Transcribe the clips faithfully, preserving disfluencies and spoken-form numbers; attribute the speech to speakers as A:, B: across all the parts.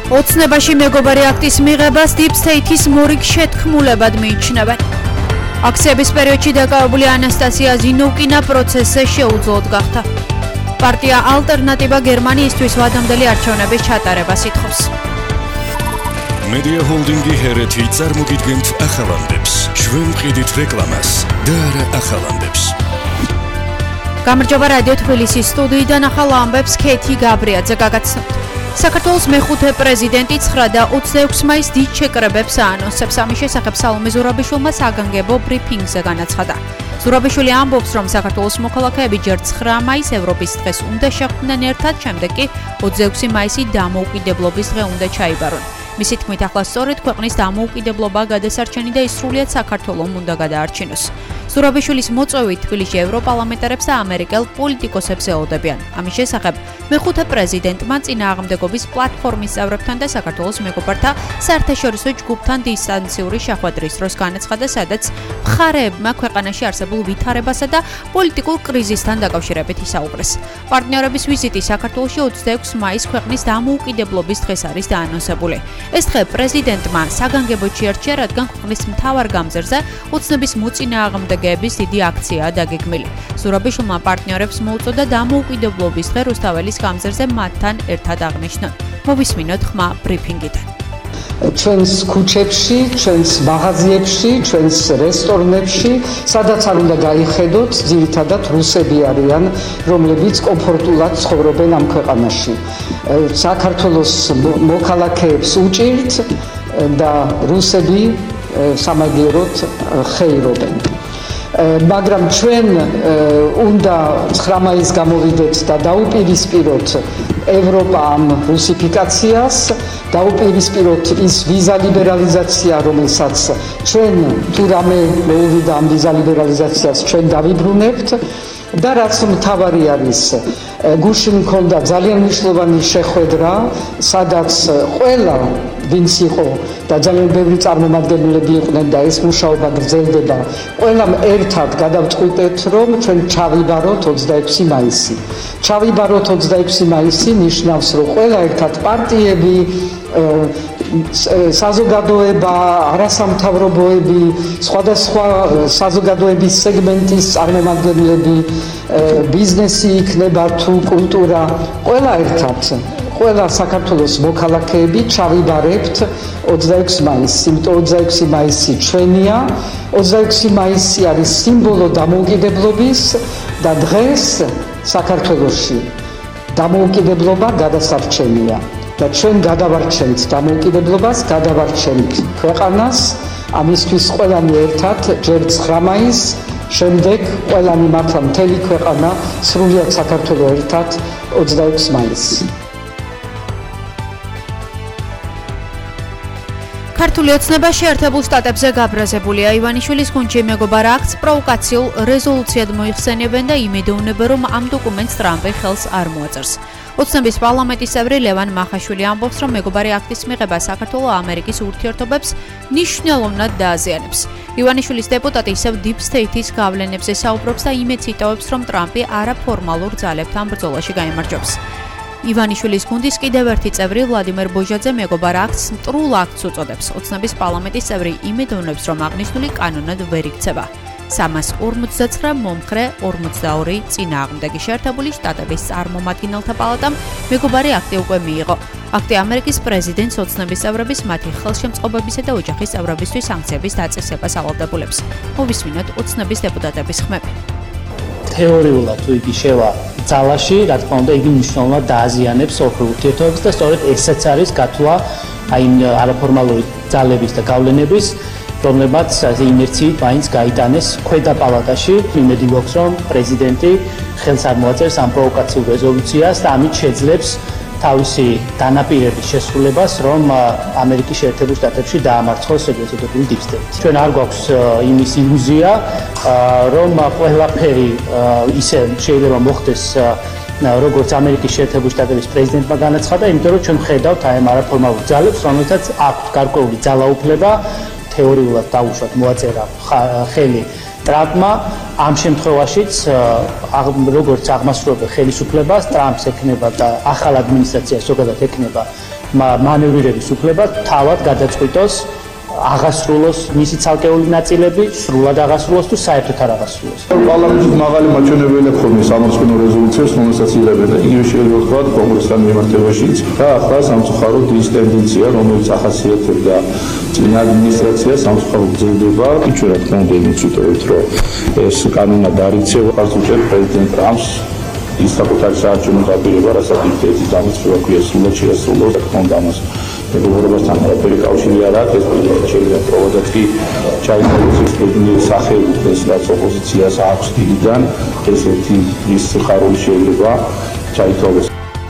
A: ოცნებაში მეგობარი აქტის მიღებას Deep State-ის მორიგ შეთქმულებად მიიჩნევენ. აქციების პერიოდში დაკავებული ანასტასია ზინოვკინა პროცესზე შეუძლოდ გახდა. პარტია ალტერნატივა გერმანიისთვის ვადამდელი არჩევნების ჩატარებას ითხოვს.
B: Media Holding-ი ჰერეთი წარმოგიდგენთ ახალანდებს. ჩვენ ვყიდით რეკლამას და არა ახალანდებს.
A: გამარჯობა რადიო თბილისის სტუდიიდან ახალ ამბებს ქეთი გაბრიაძე გაგაცნობთ. საქართველოს მეხუთე პრეზიდენტი ცხრა და ოცდაექვსი მაისს დიდ შეკრებებს აანონსებს. ამის შესახებ სალომე ზურაბიშვილმა საგანგებო ბრიფინგზე განაცხადა. ზურაბიშვილი ამბობს, რომ საქართველოს მოქალაქეები ჯერ ცხრა მაისს ევროპის დღეს უნდა შეხვდნენ ერთად, შემდეგ კი ოცდაექვსი მაისი დამოუკიდებლობის დღე უნდა ჩაიბარონ. მისი თქმით, ახლა სწორედ ქვეყნის დამოუკიდებლობა გადასარჩენი და ისრულიად საქართველომ უნდა გადაარჩინოს. ზურაბიშვილის მოწვევით თბილისში ევროპარლამენტარებს და ამერიკელ პოლიტიკოსებს ელოდებიან. ამის შესახებ მეხუთე პრეზიდენტმა წინააღმდეგობის პლატფორმის წევრებთან და საქართველოს მეგობართა საერთაშორისო ჯგუფთან დისტანციური შეხვედრის დროს განაცხადა, სადაც მხარეებმა ქვეყანაში არსებულ ვითარებასა და პოლიტიკურ კრიზისთან დაკავშირებით ისაუბრეს. პარტნიორების ვიზიტი საქართველოში ოცდაექვსი მაისს ქვეყნის დამოუკიდებლობის დღეს არის დაანონსებული. ეს დღე პრეზიდენტმა საგანგებოდ შეარჩია, რადგან ქვეყნის მთავარ გამზერზე ოცნების მოწინააღმდეგეების დიდი აქციაა დაგეგმილი. ზურაბიშვილმა პარტნიორებს მოუწოდა დამოუკიდებლობის დღე რუსთაველის გამზერზე მათთან ერთად აღნიშნონ. მოვისმინოთ ხმა ბრიფინგიდან.
C: ჩვენს ქუჩებში, ჩვენს მაღაზიებში, ჩვენს რესტორნებში, სადაც არ უნდა გაიხედოთ, ძირითადად რუსები არიან, რომლებიც კომფორტულად ცხოვრობენ ამ ქვეყანაში. საქართველოს მოქალაქეებს უჭირთ და რუსები სამაგიეროდ ხეირობენ. მაგრამ ჩვენ უნდა ცხრა მაისს გამოვიდეთ და დაუპირისპიროთ ევროპა ამ რუსიფიკაციას, დაუპირისპიროთ ის ვიზა ლიბერალიზაცია, რომელსაც ჩვენ თუ რამე მოუვიდა ამ ვიზა ლიბერალიზაციას ჩვენ დავიბრუნებთ და რაც მთავარი არის, გუშინ მქონდა ძალიან მნიშვნელოვანი შეხვედრა, სადაც ყველა ვინც იყო და ძალიან ბევრი წარმომადგენლები იყვნენ და ეს მუშაობა გრძელდება. ყველამ ერთად გადავწყვიტეთ, რომ ჩვენ ჩავიბაროთ ოცდაექვსი მაისი. ჩავიბაროთ ოცდაექვსი მაისი ნიშნავს, რომ ყველა ერთად პარტიები, საზოგადოება, არასამთავრობოები, სხვადასხვა საზოგადოების სეგმენტის წარმომადგენლები, ბიზნესი იქნება თუ კულტურა, ყველა ერთად ყველა საქართველოს მოქალაქეები ჩავიბარებთ ოცდაექვსი მაისს, იმიტომ ოცდაექვსი მაისი ჩვენია, ოცდაექვსი მაისი არის სიმბოლო დამოუკიდებლობის და დღეს საქართველოში დამოუკიდებლობა გადასარჩენია და ჩვენ გადავარჩენთ დამოუკიდებლობას, გადავარჩენთ ქვეყანას, ამისთვის ყველანი ერთად ჯერ ცხრა მაისს, შემდეგ ყველანი მართლა მთელი ქვეყანა სრულიად საქართველო ერთად ოცდაექვსი მაისს.
A: ქართული ოცნება შეერთებულ შტატებზე გაბრაზებულია. ივანიშვილის გუნდში მეგობარ აქტს პროვოკაციულ რეზოლუციად მოიხსენებენ და იმედოვნებენ, რომ ამ დოკუმენტს ტრამპი ხელს არ მოაწერს. ოცნების პარლამენტის წევრი ლევან მახაშვილი ამბობს, რომ მეგობარი აქტის მიღება საქართველო-ამერიკის ურთიერთობებს მნიშვნელოვნად დააზიანებს. ივანიშვილის დეპუტატი ისევ Deep State-ის გავლენებზე საუბრობს და იმედს იტოვებს, რომ ტრამპი არაფორმალურ ძალებთან ბრძოლაში გაიმარჯვებს. ივანიშვილის გუნდის კიდევ ერთი წევრი ვლადიმერ ბოჟაძე მეგობარ აქტს მტრულ აქტს უწოდებს. ოცნების პარლამენტის წევრი იმედოვნებს, რომ აღნიშნული კანონად ვერ იქცევა. სამას ორმოცდაცხრა მომხრე, ორმოცდაორი წინააღმდეგი. შეერთებული შტატების წარმომადგენელთა პალატამ მეგობარი აქტი უკვე მიიღო. აქტი ამერიკის პრეზიდენტს ოცნების წევრების, მათი ხელშემწყობებისა და ოჯახის წევრებისთვის სანქციების დაწესებას ავალდებულებს. მოვისმინოთ ოცნების დეპუტატების ხმები.
D: თეორიულად თუ იგი შევა ძალაში, რა თქმა უნდა, იგი მნიშვნელოვნად დააზიანებს ოქროს ურთიერთობებს და სწორედ ესეც არის გათვლა აი არაფორმალური ძალების და გავლენების, რომლებაც ინერციით მაინც გაიტანეს ქვედა პალატაში. იმედი გვაქვს, რომ პრეზიდენტი ხელს არ მოაწერს ამ პროვოკაციულ რეზოლუციას და ამით შეძლებს თავისი განაპირების შესრულებას, რომ ამერიკის შეერთებულ შტატებში დაამარცხოს ეგრეთ წოდებული Deep State. ჩვენ არ გვაქვს იმის ილუზია, რომ ყველაფერი ისე შეიძლება მოხდეს, როგორც ამერიკის შეერთებული შტატების პრეზიდენტმა განაცხადა, იმიტომ რომ ჩვენ ხედავთ აი ამ არაფორმალურ ძალებს, რომელთაც აქვთ გარკვეული ძალაუფლება, თეორიულად დაუშვათ მოაწერა ხელი ტრამპმა. ამ შემთხვევაშიც როგორც აღმასრულებელ ხელისუფლებას ტრამპს ექნება და ახალ ადმინისტრაციას ზოგადად ექნება მანევრირების უფლება თავად გადაწყვიტოს აღასრულოს მისი ცალკეული ნაწილები, სრულად აღასრულოს თუ საერთოდ არ აღასრულოს.
E: პარლამენტის მაღალი მაჩვენებელი ხომ სამართლებრივ რეზოლუციებს რომელსაც იღებენ და იგივე შეიძლება ვთქვა კონგრესთან მიმართებაშიც და ახლა სამწუხაროდ ის ტენდენცია რომელიც ახასიათებდა წინა ადმინისტრაციას სამწუხაროდ გრძელდება. ჩვენ რა თქმა უნდა იმით ვიტყვით რომ ეს კანონად დარიცხება პასუხად პრეზიდენტ ტრამპს ის საკუთარი საარჩევნო დაპირება რასაც დიქტატის დამოწევა ქვია სულად შეასრულოს და თქმა უნდა ამას მეგობრობასთან არაფერი კავშირი არ აქვს ეს პრინციპი შეიძლება პროვოდაც კი ჩაითვალოს ის პრინციპი სახელით ეს რაც ოპოზიციას აქვს დიდიდან ესეთი ის სიხარული შეიძლება ჩაითვალოს.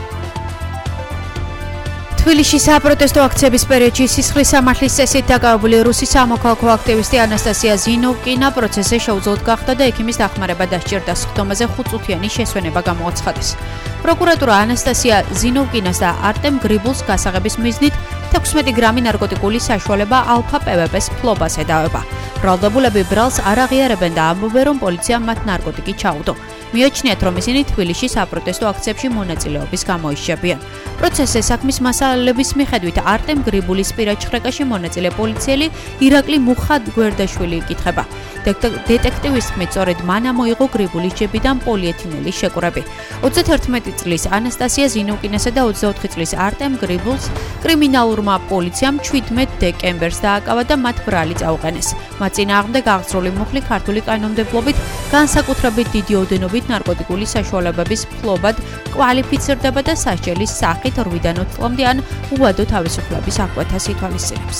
A: თბილისში საპროტესტო აქციების პერიოდში სისხლის სამართლის წესით დაკავებული რუსი სამოქალაქო აქტივისტი ანასტასია ზინოვკინა პროცესზე შეუძლოდ გახდა და ექიმის დახმარება დასჭირდა. სხდომაზე ხუთწუთიანი შესვენება გამოაცხადეს. პროკურატურა ანასტასია ზინოვკინას და არტემ გრიბულს გასაღების მიზნით თექვსმეტი გრამი ნარკოტიკული საშუალება ალფა პევეპეს ფლობას ედავება. ბრალდებულები ბრალს არ აღიარებენ და ამბობენ, რომ პოლიციამ მათ ნარკოტიკი ჩაუდო. მიაჩნიათ, რომ ისინი თბილისში საპროტესტო აქციებში მონაწილეობის გამოიშებიან. პროცესზე საქმის მასალების მიხედვით არტემ გრიბულის პირად შრეკაში მონაწილე პოლიციელი ირაკლი მუხადგვერდაშვილი იკითხება. დეტექტივის თქმით, სწორედ მან ამოიღო გრიბულის ჯებიდან პოლიეთინელის შეკვრები. ოცდაერთმეტი წლის ანასტასია ზინოვკინასა და ოცდაოთხი წლის არტემ გრიბულს კრიმინალურმა პოლიციამ ჩვიდმეტ დეკემბერს დააკავა და მათ ბრალი წაუყენეს. მათ წინააღმდეგ აღძრული მუხლი ქართული კანონმდებლობით განსაკუთრებით დიდი ოდენობით ნარკოტიკული საშუალებების ფლობად კვალიფიცირდება და სასჯელის სახით რვიდან ოცი წლამდე ან უვადო თავისუფლების აღკვეთას ითვალისწინებს.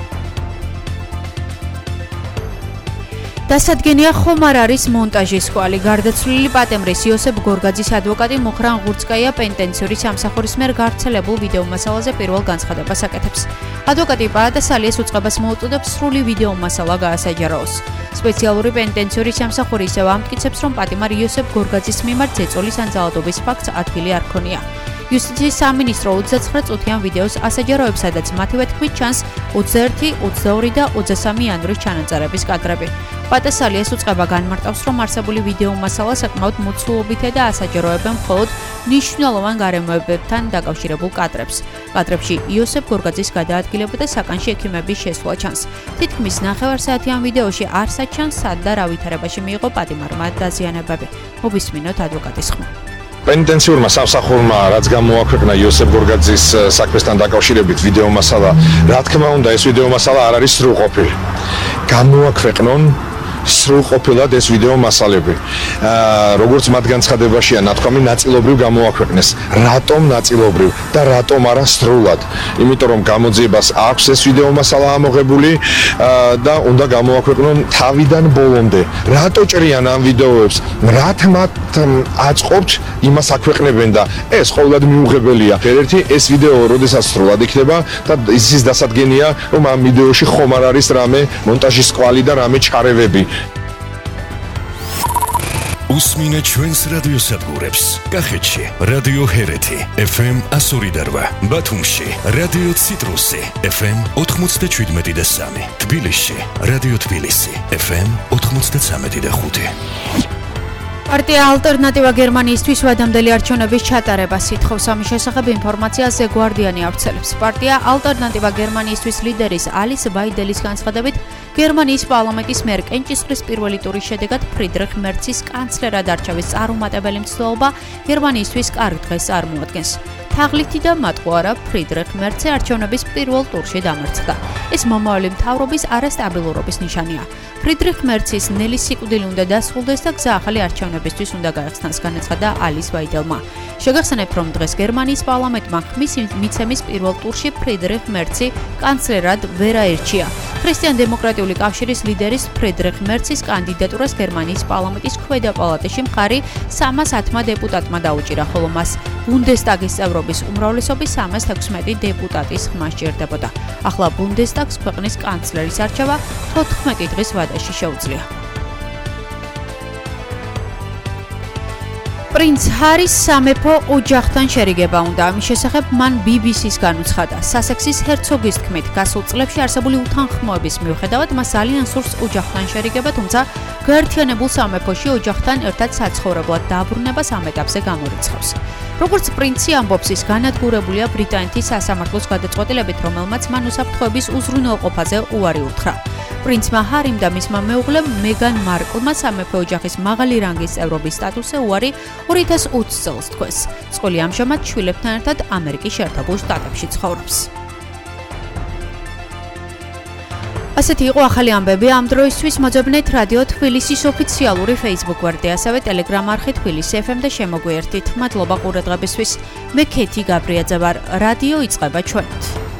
A: დასადგენია ხომ არ არის მონტაჟის კვალი. გარდაცვლილი პატემრის იოსებ გორგაძის ადვოკატი მუხრან ღურცკაია პენტენციური სამსახურის მიერ გავრცელებულ ვიდეო მასალაზე პირველ განცხადებას აკეთებს. ადვოკატი პაატასალიას უწყებას მოუწოდებს სრული ვიდეო მასალა გაასაჯაროოს. სპეციალური პენტენციური სამსახური ისევ ამტკიცებს, რომ პატიმარ იოსებ გორგაძის მიმართ ზეწოლის ან ძალადობის ფაქტს ადგილი არ ქონია. იუსტიციის სამინისტრო ოცდაცხრა წუთიან ვიდეოს ასაჯაროებს, სადაც მათივე თქმით ჩანს ოცდაერთი, ოცდაორი და ოცდასამი იანვრის ჩანაწერების კადრები. პატასალიას უწყება განმარტავს, რომ არსებული ვიდეო მასალა საკმაოდ მოცულობითია და ასაჯაროებენ მხოლოდ მნიშვნელოვან გარემოებებთან დაკავშირებულ კადრებს. კადრებში იოსებ გორგაძის გადაადგილება და საკანში ექიმების შესვლა ჩანს. თითქმის ნახევარსაათიან ვიდეოში არ საჩანს სად და რა ვითარებაში მიიღო პატიმარმა დაზიანებები. მოვისმინოთ ადვოკატის ხმა.
F: პენტენციურმა სამსახურმა რაც გამოაქვეყნა იოსებ გორგაძის საქმესთან დაკავშირებით ვიდეო მასალა, რა თქმა უნდა ეს ვიდეო მასალა არ არის სრულყოფილი. გამოაქვეყნონ სრულყოფილად ეს ვიდეო მასალები. როგორც მათ განცხადებაშია ნათქვამი ნაწილობრივ გამოაქვეყნეს. რატომ ნაწილობრივ და რატომ არა სრულად? იმიტომ რომ გამოძიებას აქვს ეს ვიდეო მასალა ამოღებული და უნდა გამოაქვეყნონ თავიდან ბოლომდე. რატო ჭრიან ამ ვიდეოებს? რაც მათ აწყობთ იმას აქვეყნებენ და ეს ყოველად მიუღებელია. ერთ-ერთი ეს ვიდეო როდესაც სრულად იქნება და ისის დასადგენია რომ ამ ვიდეოში ხომ არ არის რამე მონტაჟის კვალი და რამე ჩარევები.
B: უსმინე ჩვენს რადიოსადგურებს. კახეთში რადიო ჰერეთი ეფ ემ εκατო ორი და რვა, ბათუმში რადიო ციტრუსი ეფ ემ ოთხმოცდაშვიდმეტი და სამი, თბილისში რადიო თბილისი ეფ ემ ოთხმოცდაცამეტი და ხუთი.
A: პარტია ალტერნატივა გერმანიისთვის ვადამდელი არჩევნების ჩატარებას ითხოვს. ამის შესახებ ინფორმაციას The Guardian ავრცელებს. პარტია ალტერნატივა გერმანიისთვის ლიდერის ალის ვაიდელის განცხადებით, გერმანიის პარლამენტის მიერ კენჭისყრის პირველი ტურის შედეგად ფრიდრიხ მერცის კანცლერად არჩევის წარუმატებელი მცდელობა გერმანიისთვის კარგ დღეს წარმოადგენს. თაღლითი და მატყუ არა ფრიდრიხ მერცი არჩევნების პირველ ტურში დამარცხდა. ეს მომავალი მთავრობის არასტაბილურობის ნიშანია. ფრიდრიხ მერცის ნელი სიკვდილი უნდა დასრულდეს და გზა ახალი არჩევნებისთვის უნდა გაეხსნას, განაცხადა ალის ვაიდელმა. შეგახსენებთ, რომ დღეს გერმანიის პარლამენტმა ხმის მიცემის პირველ ტურში ფრიდრიხ მერცი კანცლერად ვერ აირჩია. ქრისტიან-დემოკრატიული კავშირის ლიდერის ფრიდრიხ მერცის კანდიდატურას გერმანიის პარლამენტის ქვედა პალატაში მხარი სამას ათმა დეპუტატმა დაუჭირა, ხოლო მას ბუნდესტაგის წევრობის უმრავლესობის სამას თექვსმეტი დეპუტატის ხმა სჭირდებოდა. ახლა ბუნდესტაგს ქვეყნის კანცლერის არჩევა თოთხმეტი დღის ვადაში შეუძლია. პრინც ჰარის სამეფო ოჯახთან შერიგება უნდა. ამის შესახებ მან ბი ბი სის განუცხადა. სასექსის ჰერცოგის თქმით, გასულ წლებში არსებული უთანხმოების მიუხედავად მას ძალიან სურს ოჯახთან შერიგება, თუმცა გაერთიანებულ სამეფოში ოჯახთან ერთად საცხოვრებლად დაბრუნებას ამ ეტაპზე გამორიცხავს. როგორც პრინცი ამბობს, ის განადგურებულია ბრიტანეთის სასამართლოს გადაწყვეტილებით, რომელმაც მან უსაფრთხოების უზრუნველყოფაზე უარი უთხრა. პრინცმა ჰარიმ და მისმა მეუღლემ მეგან მარკლმა სამეფო ოჯახის მაღალი რანგის წევრობის სტატუსზე უარი ორი ათას ოცი წელს თქვეს. წყვილი ამჟამად შვილებთან ერთად ამერიკის შეერთებულ შტატებში ცხოვრობს. ასეთი იყო ახალი ამბები ამ დროისთვის. მოძებნეთ რადიო თბილისის ოფიციალური Facebook გვერდი, ასევე Telegram არხი თბილისი ეფ ემ და შემოგვიერთით. მადლობა ყურადღებისთვის. მე ქეთი გაბრიაძე ვარ. რადიო იწყება ჩვენით.